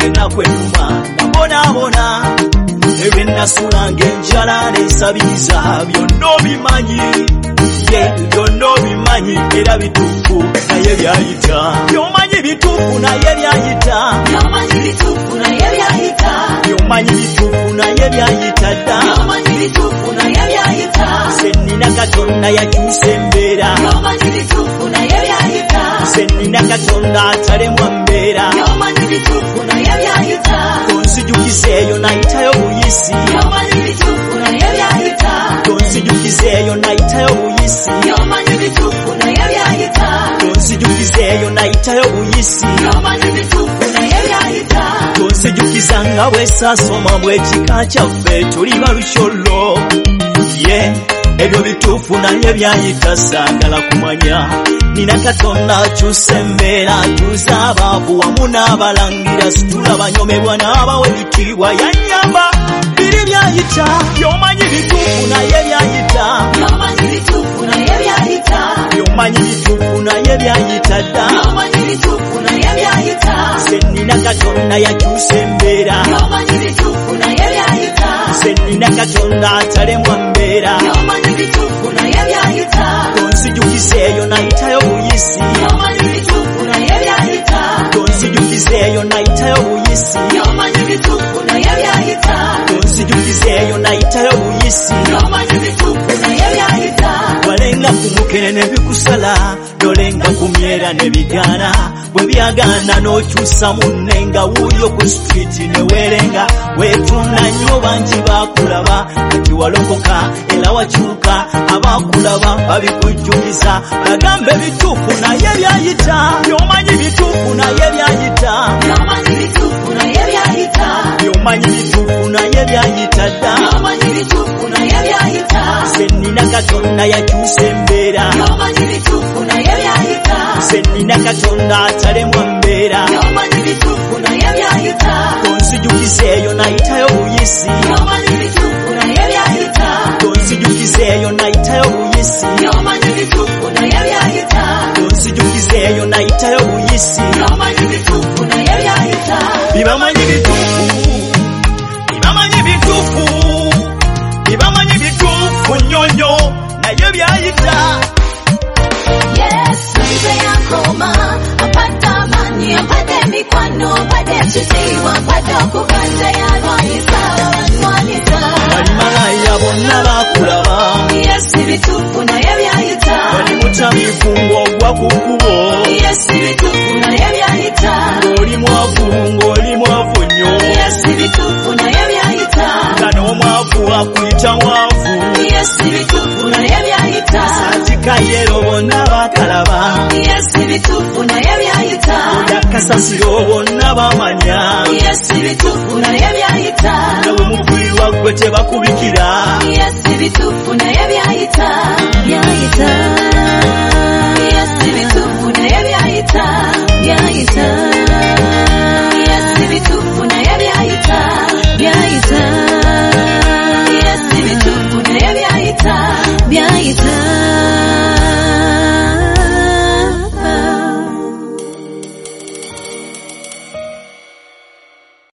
nakwetuma nabonabona ebyenasula ng'enjala n'ensabiriza byonna obimanyi byonna obimanyi era bituufu naye byayita by'omanyi bituufu naye byayita by'omanyi bituufu naye byayita by'omanyi bituufu naye byayita dda by'omanyi bituufu naye byayita sennina Katonda yakyusa embeera by'omanyi bituufu naye byayita sennina Katonda atalemwa mbeera by'omanyi bituufu naye byayita tonsijukizeeyo nayitayo buyisi by'omanyi bituufu naye byayita tonsijukizeeyo nayitayo buyisi by'omanyi bituufu naye byayita tonsijukizeeyo nayitayo buyisi by'omanyi bituufu naye byayita tonsijukiza nga bw'esaasoma bw'ekika kyaffe tuli balukyollo ebyo bituufu naye byayita saagala kumanya nina Katonda akyusa embeera atuuza abaavu wamu n'abalangira situla banyomebwa n'abawa ebitiibwa yannyamba biri byayita by'omanyi bituufu naye byayita by'omanyi bituufu naye byayita by'omanyi bituufu naye byayita dda by'omanyi bituufu naye byayita sennina Katonda yakyusa embeera by'omanyi bituufu naye byayita sennina Katonda atalemwa mbeera by'omanyi bituufu naye byayita tonsijukizeeyo nayitayo buyisi by'omanyi bituufu naye byayita tonsijukizeeyo nayitayo buyisi by'omanyi bituufu naye byayita tonsijukizeeyo nayitayo buyisi by'omanyi bituufu naye byayita walenga ku mukene ne bikusala nolenga ku myera ne bigaana bwe byagaana n'okyusa munnenga wuuyo ku street ne weerenga weetunda nnyo bangi baakulaba kati walokoka era wakyuka abaakulaba babikujjukiza bagambe bituufu naye byayita by'omanyi bituufu naye byayita by'omanyi bituufu naye byayita by'omanyi bituufu naye byayita dda by'omanyi bituufu naye byayita sennina Katonda yakyusa embeera by'omanyi bituufu naye byayita sennina Katonda atalemwa mbeera by'omanyi bituufu naye byayita tonsijukizeeyo nayitayo buyisi by'omanyi bituufu naye byayita tonsijukizeeyo nayitayo buyisi by'omanyi bituufu naye byayita tonsijukizeeyo nayitayo buyisi by'omanyi bituufu naye byayita bibamanyi bituufu bibamanyi bituufu bibamanyi bituufu nnyonyo naye byayita Yesu nze yakoma apata amani apata emikwano apata ekitiibwa apata okuganza yalwanyisa abanywanyisa bali malaya bonna baakulaba Yesu bituufu naye byayita bali mutamiivu ng'ogwa ku kkubo Yesu bituufu naye byayita ng'oli mwavu nnyo Yesu bituufu naye byayita nga n'omwavu akuyita mwavu Yesu bituufu naye byayita saatika yero bonna bakalaba Yesu bituufu naye byayita yakasasiro bonna bamanya Yesu bituufu naye byayita nawe mukuyirwa gwe tebakubikira Yesu bituufu naye byayita byayita